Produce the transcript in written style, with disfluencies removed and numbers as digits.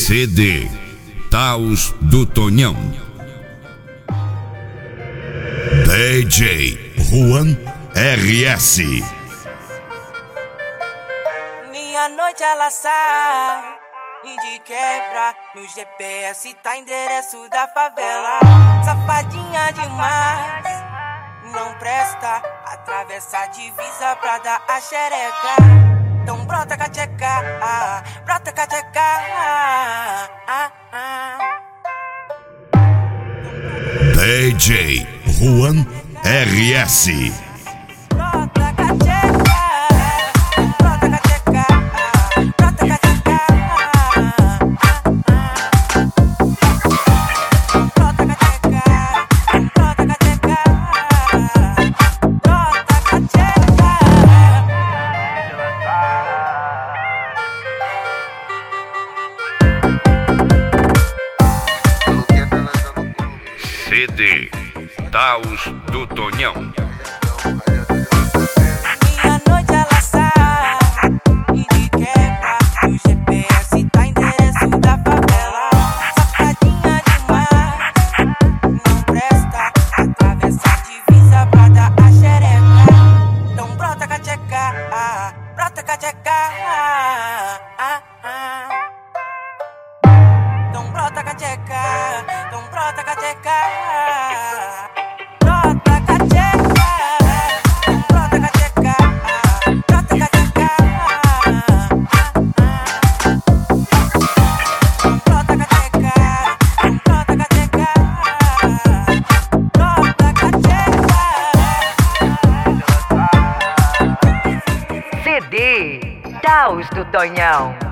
CD Taos do Tonhão. DJ Juan RS. Minha noite ela sai e de quebra no GPS tá endereço da favela. Safadinha demais, não presta, atravessa a divisa pra dar a xereca. Então brota cacheca, brota cacheca. DJ Juan RS. Brota cacheca, brota cacheca, brota cacheca. Brota cacheca, brota cacheca, brota cacheca. CD Taos do Tonhão. Minha noite ela sai e de quebra no GPS tá endereço da favela. Safadinha demais, não presta, atravessa a divisa pra dar a xereca. Então brota cacheca, brota cacheca. Então brota cacheca, então brota cacheca. Brota cacheca, brota cacheca, brota cacheca. Brota cacheca, brota cacheca. Brota cacheca. CD Taos do Tonhão.